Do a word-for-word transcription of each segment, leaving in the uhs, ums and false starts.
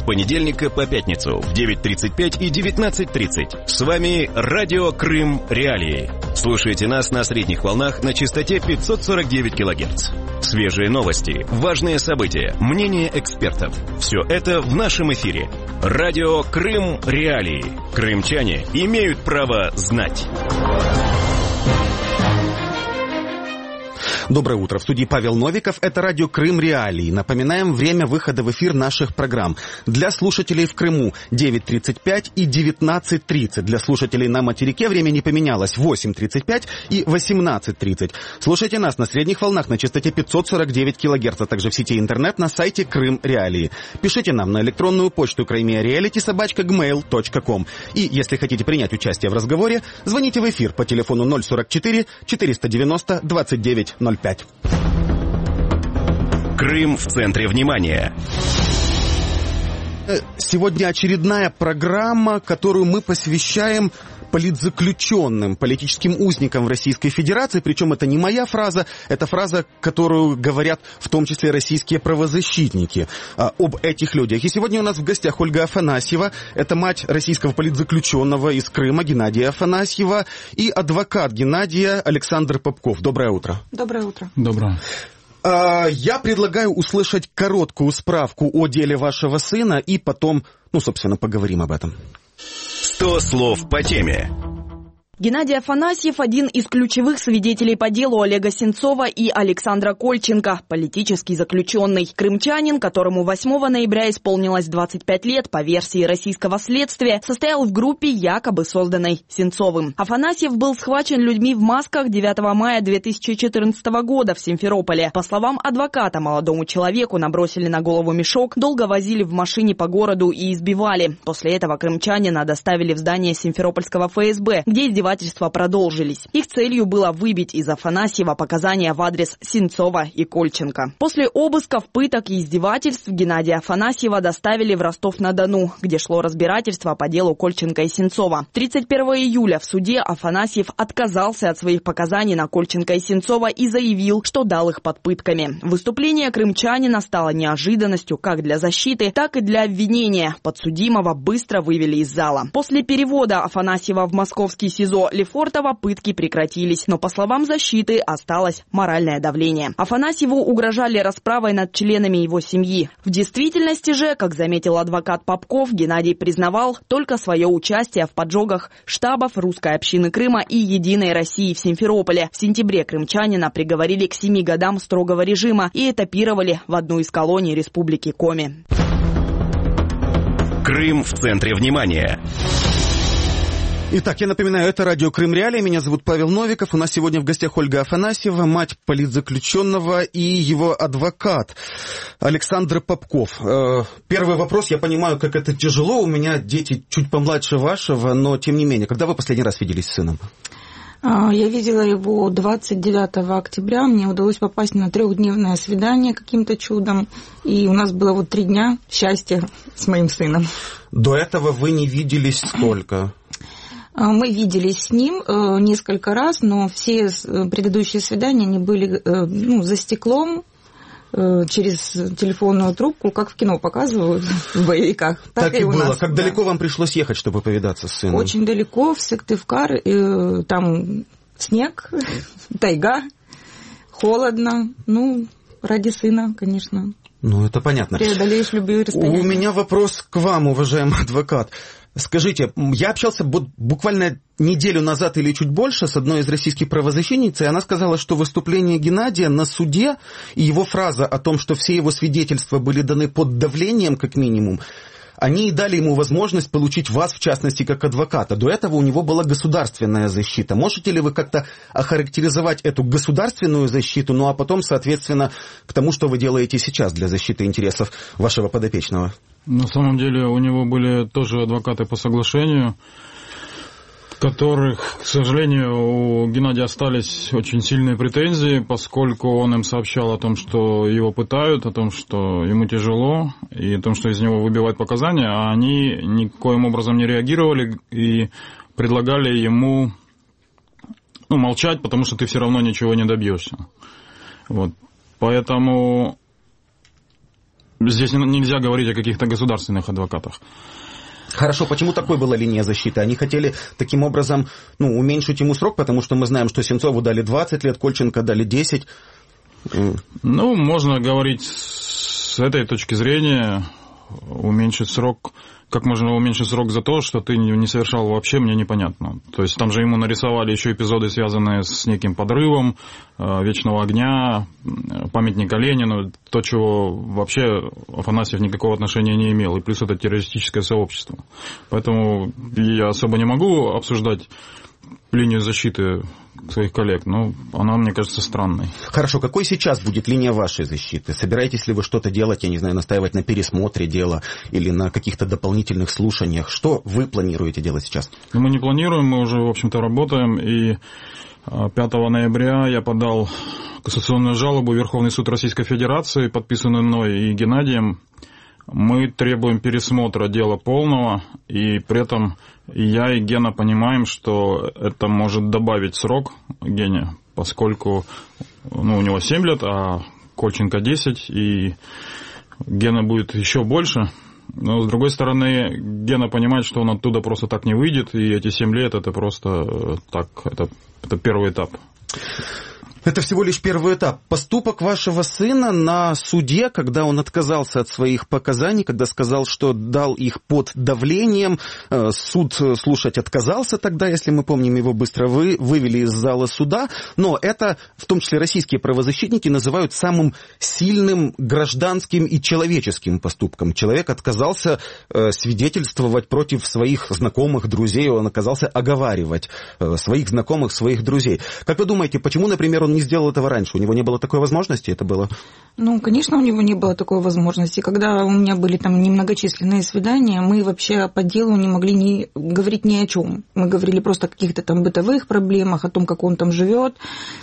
с понедельника по пятницу в девять тридцать пять и девятнадцать тридцать. С вами Радио Крым Реалии. Слушайте нас на средних волнах на частоте пятьсот сорок девять килогерц. Свежие новости, важные события, мнения экспертов. Все это в нашем эфире. Радио Крым Реалии. Крымчане имеют право знать. Доброе утро. В студии Павел Новиков. Это радио Крым Реалии. Напоминаем время выхода в эфир наших программ. Для слушателей в Крыму девять тридцать пять и девятнадцать тридцать. Для слушателей на материке время не поменялось. восемь тридцать пять и восемнадцать тридцать. Слушайте нас на средних волнах на частоте пятьсот сорок девять килогерц, а также в сети интернет на сайте Крым Реалии. Пишите нам на электронную почту крымреалити собака джимейл точка ком. И если хотите принять участие в разговоре, звоните в эфир по телефону ноль сорок четыре четыреста девяносто двадцать девять ноль пять. Крым в центре внимания. Сегодня очередная программа, которую мы посвящаем политзаключенным, политическим узникам в Российской Федерации. Причем это не моя фраза, это фраза, которую говорят в том числе российские правозащитники а, об этих людях. И сегодня у нас в гостях Ольга Афанасьева, это мать российского политзаключенного из Крыма Геннадия Афанасьева, и адвокат Геннадия Александр Попков. Доброе утро. Доброе утро. Доброе. Я предлагаю услышать короткую справку о деле вашего сына и потом, ну, собственно, поговорим об этом. Сто слов по теме. Геннадий Афанасьев – один из ключевых свидетелей по делу Олега Сенцова и Александра Кольченко, политический заключенный. Крымчанин, которому восьмого ноября исполнилось двадцать пять лет, по версии российского следствия, состоял в группе, якобы созданной Сенцовым. Афанасьев был схвачен людьми в масках девятого мая две тысячи четырнадцатого года в Симферополе. По словам адвоката, молодому человеку набросили на голову мешок, долго возили в машине по городу и избивали. После этого крымчанина доставили в здание Симферопольского эф эс бэ, где издевательства продолжились. Их целью было выбить из Афанасьева показания в адрес Сенцова и Кольченко. После обысков, пыток и издевательств Геннадия Афанасьева доставили в Ростов-на-Дону, где шло разбирательство по делу Кольченко и Сенцова. тридцать первого июля в суде Афанасьев отказался от своих показаний на Кольченко и Сенцова и заявил, что дал их под пытками. Выступление крымчанина стало неожиданностью как для защиты, так и для обвинения. Подсудимого быстро вывели из зала. После перевода Афанасьева в московский СИЗО Лефортово пытки прекратились, но, по словам защиты, осталось моральное давление. Афанасьеву угрожали расправой над членами его семьи. В действительности же, как заметил адвокат Попков, Геннадий признавал только свое участие в поджогах штабов русской общины Крыма и Единой России в Симферополе. В сентябре крымчанина приговорили к семи годам строгого режима и этапировали в одну из колоний Республики Коми. Крым в центре внимания. Итак, я напоминаю, это радио Крым Реалии. Меня зовут Павел Новиков. У нас сегодня в гостях Ольга Афанасьева, мать политзаключенного, и его адвокат Александр Попков. Первый вопрос. Я понимаю, как это тяжело. У меня дети чуть помладше вашего, но тем не менее. Когда вы последний раз виделись с сыном? Я видела его двадцать девятого октября. Мне удалось попасть на трехдневное свидание каким-то чудом. И у нас было вот три дня счастья с моим сыном. До этого вы не виделись сколько? Мы виделись с ним несколько раз, но все предыдущие свидания они были ну, за стеклом, через телефонную трубку, как в кино показывают в боевиках. Так, так и, и было. нас, как да. далеко вам пришлось ехать, чтобы повидаться с сыном? Очень далеко, в Сыктывкар, там снег, тайга, холодно. Ну, ради сына, конечно. Ну, это понятно. Преодолеешь любые расстояния. У меня вопрос к вам, уважаемый адвокат. Скажите, я общался буквально неделю назад или чуть больше с одной из российских правозащитниц, и она сказала, что выступление Геннадия на суде и его фраза о том, что все его свидетельства были даны под давлением, как минимум, они и дали ему возможность получить вас, в частности, как адвоката. До этого у него была государственная защита. Можете ли вы как-то охарактеризовать эту государственную защиту, ну а потом, соответственно, к тому, что вы делаете сейчас для защиты интересов вашего подопечного? На самом деле у него были тоже адвокаты по соглашению, которых, к сожалению, у Геннадия остались очень сильные претензии, поскольку он им сообщал о том, что его пытают, о том, что ему тяжело, и о том, что из него выбивают показания, а они никоим образом не реагировали и предлагали ему ну, молчать, потому что ты все равно ничего не добьешься. Вот. Поэтому здесь нельзя говорить о каких-то государственных адвокатах. Хорошо, почему такой была линия защиты? Они хотели таким образом, ну, уменьшить ему срок, потому что мы знаем, что Сенцову дали двадцать лет, Кольченко дали десять. Ну, можно говорить с этой точки зрения, уменьшить срок. Как можно уменьшить срок за то, что ты не совершал вообще, мне непонятно. То есть там же ему нарисовали еще эпизоды, связанные с неким подрывом Вечного огня, памятника Ленину, то, чего вообще Афанасьев никакого отношения не имел. И плюс это террористическое сообщество. Поэтому я особо не могу обсуждать линию защиты своих коллег, но она, мне кажется, странной. Хорошо, какой сейчас будет линия вашей защиты? Собираетесь ли вы что-то делать, я не знаю, настаивать на пересмотре дела или на каких-то дополнительных слушаниях? Что вы планируете делать сейчас? Мы не планируем, мы уже, в общем-то, работаем, и пятого ноября я подал кассационную жалобу в Верховный суд Российской Федерации, подписанную мной и Геннадием. Мы требуем пересмотра дела полного, и при этом и я, и Гена понимаем, что это может добавить срок Гене, поскольку ну, у него семь лет, а Кольченко десять, и Гена будет еще больше. Но, с другой стороны, Гена понимает, что он оттуда просто так не выйдет, и эти семь лет это просто так, это, это первый этап. Это всего лишь первый этап. Поступок вашего сына на суде, когда он отказался от своих показаний, когда сказал, что дал их под давлением, суд слушать отказался тогда, если мы помним, его быстро вы, вывели из зала суда, но это, в том числе российские правозащитники, называют самым сильным гражданским и человеческим поступком. Человек отказался свидетельствовать против своих знакомых, друзей, он отказался оговаривать своих знакомых, своих друзей. Как вы думаете, почему, например, он не сделал этого раньше? У него не было такой возможности? Это было? Ну, конечно, у него не было такой возможности. Когда у меня были там немногочисленные свидания, мы вообще по делу не могли ни, говорить ни о чем. Мы говорили просто о каких-то там бытовых проблемах, о том, как он там живет.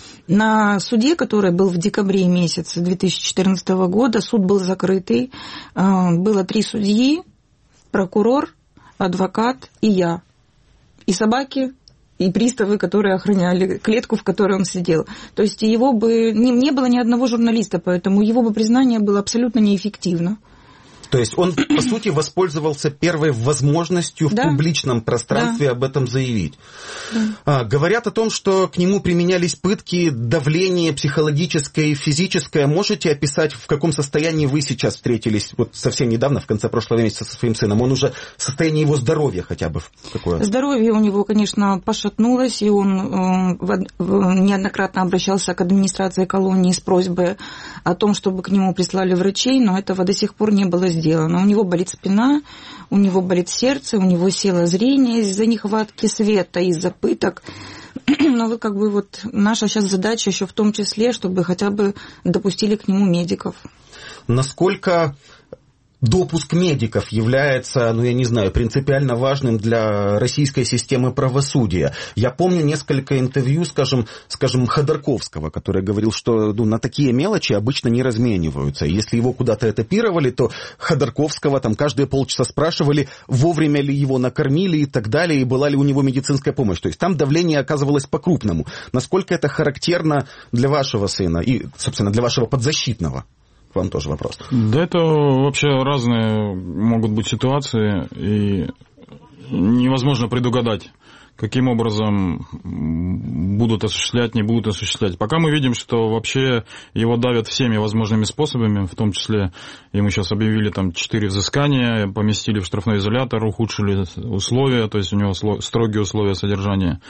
На суде, который был в декабре месяце две тысячи четырнадцатого года, суд был закрытый. Было три судьи, прокурор, адвокат и я. И собаки, и приставы, которые охраняли клетку, в которой он сидел. То есть его бы не, не было ни одного журналиста, поэтому его бы признание было абсолютно неэффективно. То есть он, по сути, воспользовался первой возможностью в да. публичном пространстве да. об этом заявить. Да. А, говорят о том, что к нему применялись пытки, давление психологическое и физическое. Можете описать, в каком состоянии вы сейчас встретились, вот совсем недавно, в конце прошлого месяца, со своим сыном? Он уже, состояние его здоровья хотя бы какое? Здоровье у него, конечно, пошатнулось, и он э, неоднократно обращался к администрации колонии с просьбой о том, чтобы к нему прислали врачей, но этого до сих пор не было сделано. сделано. У него болит спина, у него болит сердце, у него село зрение из-за нехватки света, из-за пыток. Но вот как бы вот наша сейчас задача еще в том числе, чтобы хотя бы допустили к нему медиков. Насколько допуск медиков является, ну я не знаю, принципиально важным для российской системы правосудия? Я помню несколько интервью, скажем, скажем Ходорковского, который говорил, что ну, на такие мелочи обычно не размениваются. Если его куда-то этапировали, то Ходорковского там каждые полчаса спрашивали, вовремя ли его накормили и так далее, и была ли у него медицинская помощь. То есть там давление оказывалось по-крупному. Насколько это характерно для вашего сына и, собственно, для вашего подзащитного? К вам тоже вопрос. Да, это вообще разные могут быть ситуации, и невозможно предугадать, каким образом будут осуществлять, не будут осуществлять. Пока мы видим, что вообще его давят всеми возможными способами, в том числе ему сейчас объявили там четыре взыскания, поместили в штрафной изолятор, ухудшили условия, то есть у него строгие условия содержания.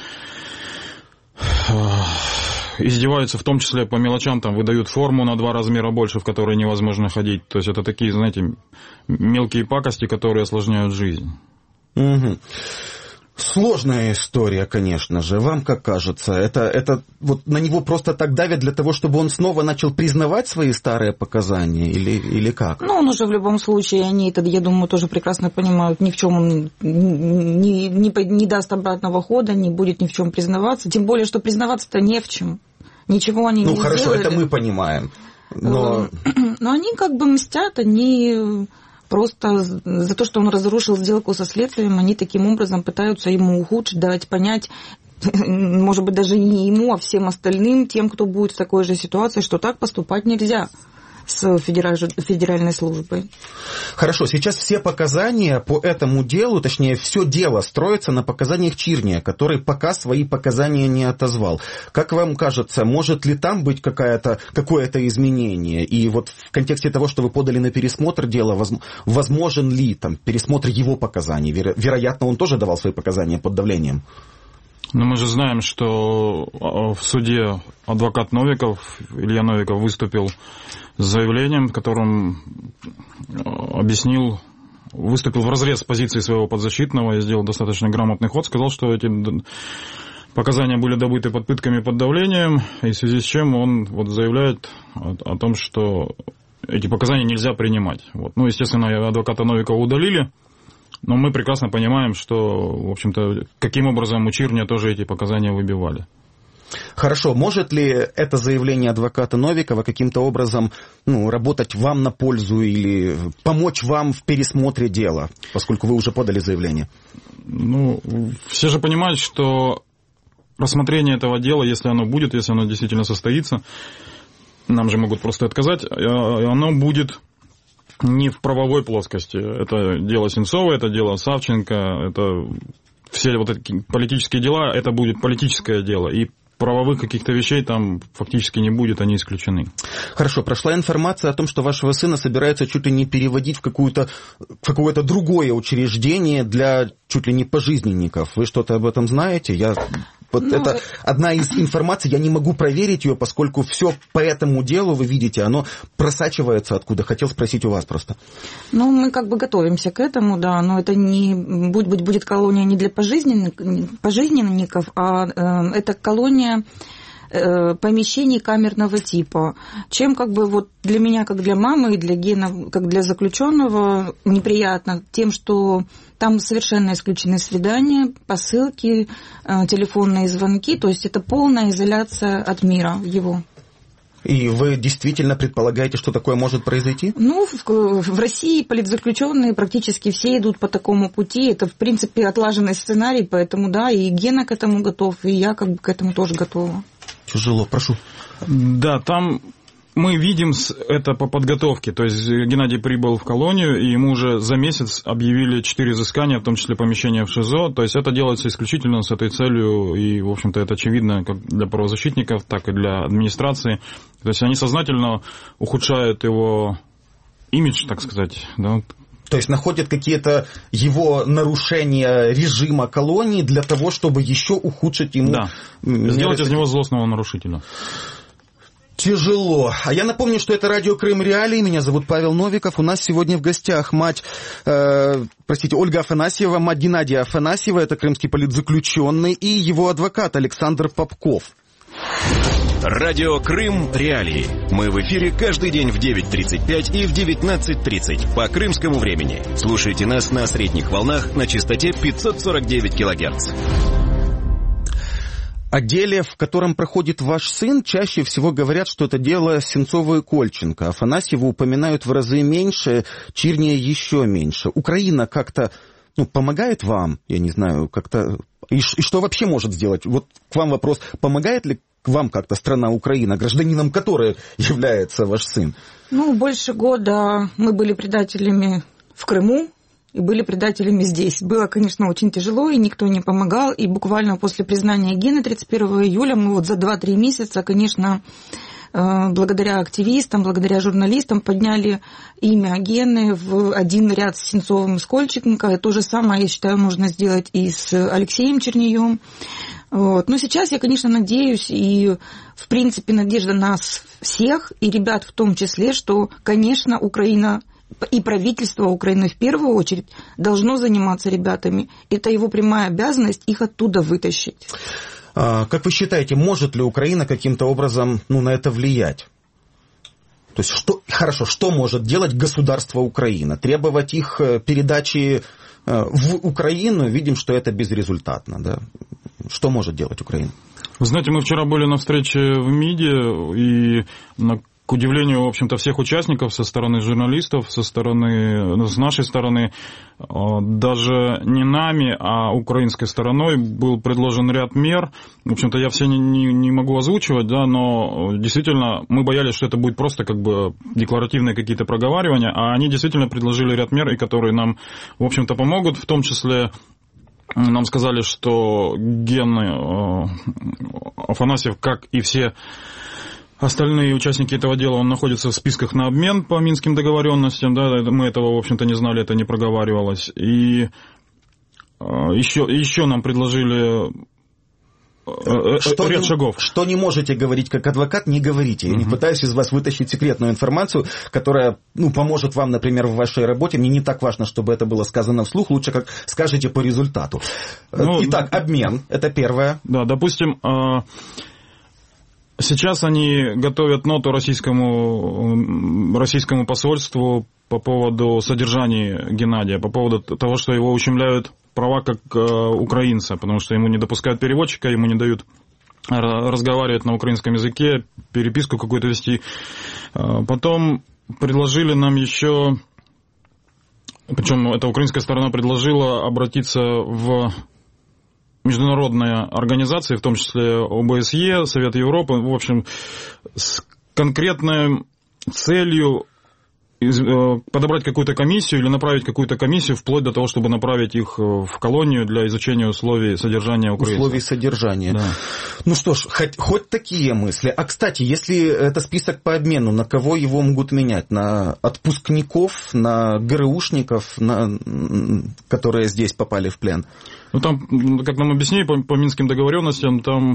Издеваются в том числе по мелочам, там выдают форму на два размера больше, в которой невозможно ходить. То есть это такие, знаете, мелкие пакости, которые осложняют жизнь. Угу. Сложная история, конечно же. Вам как кажется? Это, это вот на него просто так давят для того, чтобы он снова начал признавать свои старые показания? Или, или как? Ну, он уже в любом случае, они это, я думаю, тоже прекрасно понимают, ни в чем он не, не, не даст обратного хода, не будет ни в чем признаваться. Тем более, что признаваться-то не в чем. Ничего они ну, не хорошо, сделали. Ну, хорошо, это мы понимаем. Но... Но они как бы мстят, они... Просто за то, что он разрушил сделку со следствием, они таким образом пытаются ему ухудшить, дать понять, может быть, даже не ему, а всем остальным, тем, кто будет в такой же ситуации, что так поступать нельзя. с федеральной службой. Хорошо, сейчас все показания по этому делу, точнее, все дело строится на показаниях Чирния, который пока свои показания не отозвал. Как вам кажется, может ли там быть какая-то, какое-то изменение? И вот в контексте того, что вы подали на пересмотр дела, возможен ли там пересмотр его показаний? Веро- вероятно, он тоже давал свои показания под давлением. Но мы же знаем, что в суде адвокат Новиков, Илья Новиков, выступил с заявлением, в котором объяснил, выступил вразрез с позиции своего подзащитного и сделал достаточно грамотный ход, сказал, что эти показания были добыты под пытками, под давлением, и в связи с чем он вот заявляет о, о том, что эти показания нельзя принимать. Вот. Ну, естественно, адвоката Новикова удалили. Но мы прекрасно понимаем, что, в общем-то, каким образом у Чирния тоже эти показания выбивали. Хорошо, может ли это заявление адвоката Новикова каким-то образом ну, работать вам на пользу или помочь вам в пересмотре дела, поскольку вы уже подали заявление? Ну, все же понимают, что рассмотрение этого дела, если оно будет, если оно действительно состоится, нам же могут просто отказать, оно будет... не в правовой плоскости. Это дело Сенцова, это дело Савченко, это все вот эти политические дела, это будет политическое дело. И правовых каких-то вещей там фактически не будет, они исключены. Хорошо, прошла информация о том, что вашего сына собираются чуть ли не переводить в, какую-то, в какое-то другое учреждение для чуть ли не пожизненников. Вы что-то об этом знаете? Я... Вот ну, это одна из информаций, я не могу проверить ее, поскольку все по этому делу, вы видите, оно просачивается откуда. Хотел спросить у вас просто. Ну, мы как бы готовимся к этому, да, но это не будет, будет колония не для пожизненников, пожизненников, а э, это колония э, помещений камерного типа. Чем как бы вот для меня, как для мамы, и для Гена, как для заключенного, неприятно тем, что там совершенно исключены свидания, посылки, телефонные звонки, то есть это полная изоляция от мира его. И вы действительно предполагаете, что такое может произойти? Ну, в, в России политзаключенные практически все идут по такому пути. Это, в принципе, отлаженный сценарий, поэтому, да, и Гена к этому готов, и я как бы к этому тоже готова. Тяжело, прошу. Да, там... Мы видим это по подготовке, то есть Геннадий прибыл в колонию, и ему уже за месяц объявили четыре изыскания, в том числе помещение в ШИЗО, то есть это делается исключительно с этой целью, и, в общем-то, это очевидно как для правозащитников, так и для администрации, то есть они сознательно ухудшают его имидж, так сказать, да. То есть находят какие-то его нарушения режима колонии для того, чтобы еще ухудшить ему... Да, сделать из него злостного нарушителя. Тяжело. А я напомню, что это радио Крым Реалии. Меня зовут Павел Новиков. У нас сегодня в гостях мать, э, простите, Ольга Афанасьева, мать Геннадия Афанасьева, это крымский политзаключенный, и его адвокат Александр Попков. Радио Крым Реалии. Мы в эфире каждый день в девять тридцать пять и в девятнадцать тридцать по крымскому времени. Слушайте нас на средних волнах на частоте пятьсот сорок девять килогерц. О деле, в котором проходит ваш сын, чаще всего говорят, что это дело Сенцова и Кольченко. Афанасьева упоминают в разы меньше, Чирния еще меньше. Украина как-то ну, помогает вам, я не знаю, как-то... И, и что вообще может сделать? Вот к вам вопрос, помогает ли вам как-то страна Украина, гражданином которой является ваш сын? Ну, больше года мы были предателями в Крыму. И были предателями здесь. Было, конечно, очень тяжело, и никто не помогал. И буквально после признания Гены тридцать первого июля мы вот за два-три месяца, конечно, благодаря активистам, благодаря журналистам подняли имя Гены в один ряд с Сенцовым и с Кольченко. И то же самое, я считаю, можно сделать и с Алексеем Черниевым. Вот. Но сейчас я, конечно, надеюсь, и, в принципе, надежда нас всех, и ребят в том числе, что, конечно, Украина... и правительство Украины в первую очередь должно заниматься ребятами. Это его прямая обязанность их оттуда вытащить. А, как вы считаете, может ли Украина каким-то образом ну, на это влиять? То есть, что, хорошо, что может делать государство Украина? Требовать их передачи в Украину? Видим, что это безрезультатно. Да? Что может делать Украина? Вы знаете, мы вчера были на встрече в МИДе, и на к удивлению, в общем-то, всех участников со стороны журналистов, со стороны, с нашей стороны, даже не нами, а украинской стороной был предложен ряд мер. В общем-то, я все не, не, не могу озвучивать, да, но действительно мы боялись, что это будет просто как бы декларативные какие-то проговаривания, а они действительно предложили ряд мер, и которые нам, в общем-то, помогут, в том числе нам сказали, что Ген Афанасьев, как и все остальные участники этого дела, он находится в списках на обмен по Минским договоренностям, да, мы этого, в общем-то, не знали, это не проговаривалось. И еще, еще нам предложили что ряд не, шагов. Что не можете говорить как адвокат, не говорите. Я uh-huh. не пытаюсь из вас вытащить секретную информацию, которая, ну, поможет вам, например, в вашей работе. Мне не так важно, чтобы это было сказано вслух, лучше как скажете по результату. Ну, итак, обмен, это первое. Да, допустим, сейчас они готовят ноту российскому, российскому посольству по поводу содержания Геннадия, по поводу того, что его ущемляют права как э, украинца, потому что ему не допускают переводчика, ему не дают разговаривать на украинском языке, переписку какую-то вести. Потом предложили нам еще, причем эта украинская сторона предложила обратиться в международные организации, в том числе о бэ эс е, Совет Европы, в общем, с конкретной целью подобрать какую-то комиссию или направить какую-то комиссию вплоть до того, чтобы направить их в колонию для изучения условий содержания украинцев. Условий содержания. Да. Ну что ж, хоть, хоть такие мысли. А, кстати, если это список по обмену, на кого его могут менять? На отпускников, на ГРУшников, на... которые здесь попали в плен? Ну там, как нам объяснили, по, по Минским договоренностям, там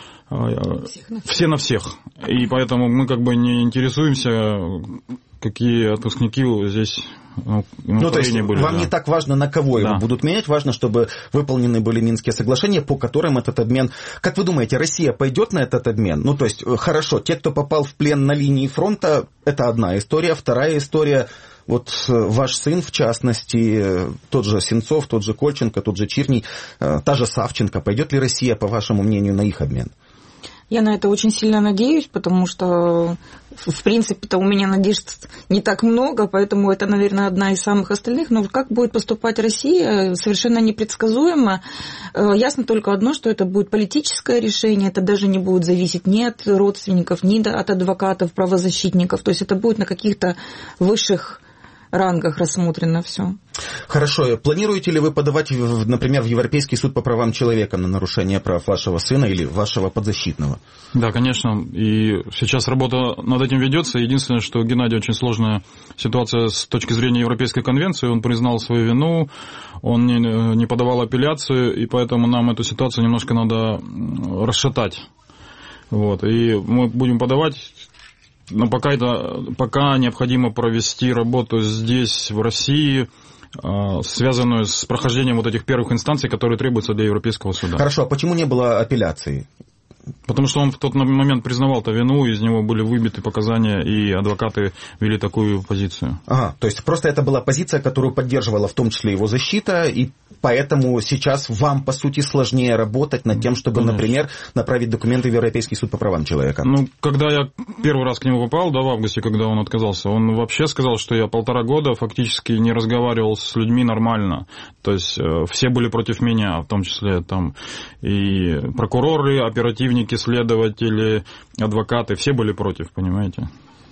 все на всех. И поэтому мы как бы не интересуемся, какие отпускники здесь ну, ну, то есть были. Вам да. не так важно, на кого да. его будут менять, важно, чтобы выполнены были Минские соглашения, по которым этот обмен... Как вы думаете, Россия пойдет на этот обмен? Ну, то есть, хорошо, те, кто попал в плен на линии фронта, это одна история. Вторая история, вот ваш сын, в частности, тот же Сенцов, тот же Кольченко, тот же Чирний, та же Савченко. Пойдет ли Россия, по вашему мнению, на их обмен? Я на это очень сильно надеюсь, потому что, в принципе-то, у меня надежд не так много, поэтому это, наверное, одна из самых остальных. Но как будет поступать Россия, совершенно непредсказуемо. Ясно только одно, что это будет политическое решение, это даже не будет зависеть ни от родственников, ни от адвокатов, правозащитников. То есть это будет на каких-то высших рангах рассмотрено все. Хорошо. Планируете ли вы подавать, например, в Европейский суд по правам человека на нарушение прав вашего сына или вашего подзащитного? Да, конечно. И сейчас работа над этим ведется. Единственное, что у Геннадия очень сложная ситуация с точки зрения Европейской конвенции. Он признал свою вину, он не, не подавал апелляцию, и поэтому нам эту ситуацию немножко надо расшатать. Вот. И мы будем подавать. Но пока, это, пока необходимо провести работу здесь, в России, связанную с прохождением вот этих первых инстанций, которые требуются для Европейского суда. Хорошо, а почему не было апелляции? Потому что он в тот момент признавал-то вину, из него были выбиты показания, и адвокаты вели такую позицию. Ага, то есть просто это была позиция, которую поддерживала в том числе его защита, и поэтому сейчас вам, по сути, сложнее работать над тем, чтобы, Конечно. например, направить документы в Европейский суд по правам человека. Ну, когда я первый раз к нему попал, да, в августе, когда он отказался, он вообще сказал, что я полтора года фактически не разговаривал с людьми нормально. То есть э, все были против меня, в том числе там и прокуроры, оперативники, следователи, адвокаты, все были против, понимаете?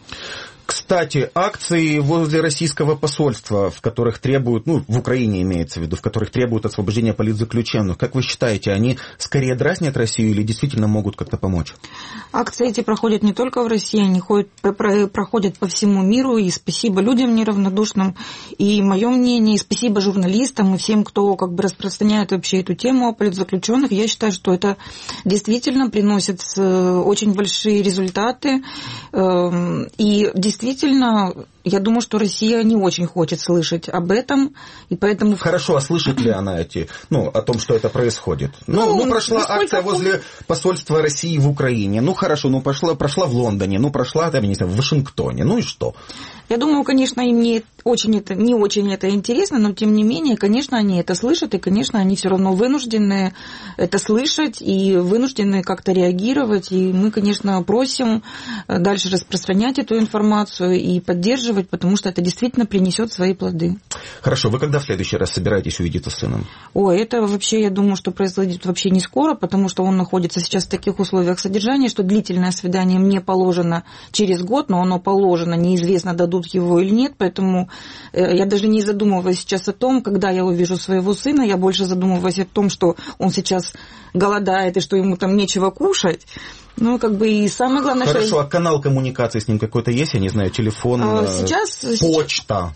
Кстати, акции возле российского посольства, в которых требуют, ну, в Украине имеется в виду, в которых требуют освобождения политзаключенных, как вы считаете, они скорее дразнят Россию или действительно могут как-то помочь? Акции эти проходят не только в России, они ходят, проходят по всему миру, и спасибо людям неравнодушным, и мое мнение, и спасибо журналистам, и всем, кто как бы распространяет вообще эту тему о политзаключенных. Я считаю, что это действительно приносит очень большие результаты, и действительно Действительно, я думаю, что Россия не очень хочет слышать об этом, и поэтому... Хорошо, а слышит ли она эти, ну, о том, что это происходит? Ну, ну, ну прошла акция возле посольства России в Украине, ну, хорошо, ну, прошла, прошла в Лондоне, ну, прошла, там, не знаю, в Вашингтоне, ну и что? Я думаю, конечно, им не очень это, не очень это интересно, но, тем не менее, конечно, они это слышат, и, конечно, они все равно вынуждены это слышать и вынуждены как-то реагировать, и мы, конечно, просим дальше распространять эту информацию и поддерживать, потому что это действительно принесет свои плоды. Хорошо, вы когда в следующий раз собираетесь увидеться с сыном? Ой, это вообще, я думаю, что произойдет вообще не скоро, потому что он находится сейчас в таких условиях содержания, что длительное свидание мне положено через год, но оно положено, неизвестно, дадут его или нет, поэтому я даже не задумываюсь сейчас о том, когда я увижу своего сына, я больше задумываюсь о том, что он сейчас голодает и что ему там нечего кушать. Ну, как бы и самое главное, Хорошо, что... а канал коммуникации с ним какой-то есть? Я не знаю, телефон, сейчас... почта?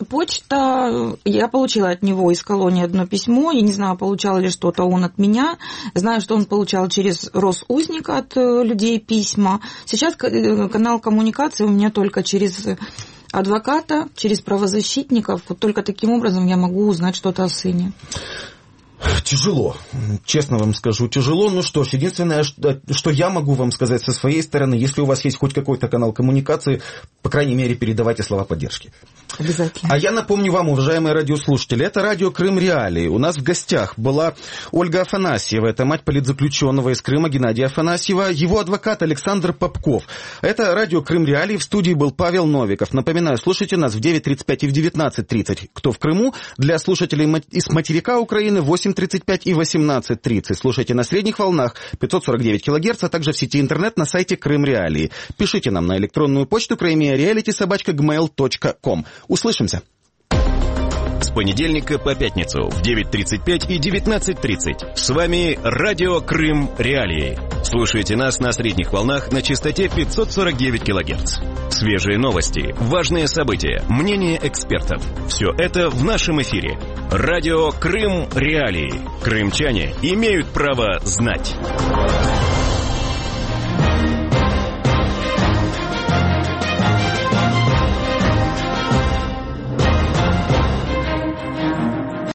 Почта, я получила от него из колонии одно письмо, я не знаю, получал ли что-то он от меня, знаю, что он получал через Росузника от людей письма. Сейчас канал коммуникации у меня только через адвоката, через правозащитников, вот только таким образом я могу узнать что-то о сыне. Тяжело, честно вам скажу, тяжело. Ну что ж, единственное, что я могу вам сказать со своей стороны, если у вас есть хоть какой-то канал коммуникации, по крайней мере, передавайте слова поддержки. Обязательно. А я напомню вам, уважаемые радиослушатели, это радио Крым Реалии. У нас в гостях была Ольга Афанасьева, это мать политзаключенного из Крыма Геннадия Афанасьева, его адвокат Александр Попков. Это радио Крым Реалии, в студии был Павел Новиков. Напоминаю, слушайте нас в девять тридцать пять и в девятнадцать тридцать. Кто в Крыму? Для слушателей из материка Украины восемь тридцать пять и восемнадцать тридцать. Слушайте на средних волнах пятьсот сорок девять килогерц, а также в сети интернет на сайте Крым Реалии. Пишите нам на электронную почту крымреалити собака джимейл точка ком. Услышимся. С понедельника по пятницу в девять тридцать пять и девятнадцать тридцать. С вами радио Крым Реалии. Слушайте нас на средних волнах на частоте пятьсот сорок девять килогерц. Свежие новости, важные события, мнения экспертов. Все это в нашем эфире. Радио Крым Реалии. Крымчане имеют право знать.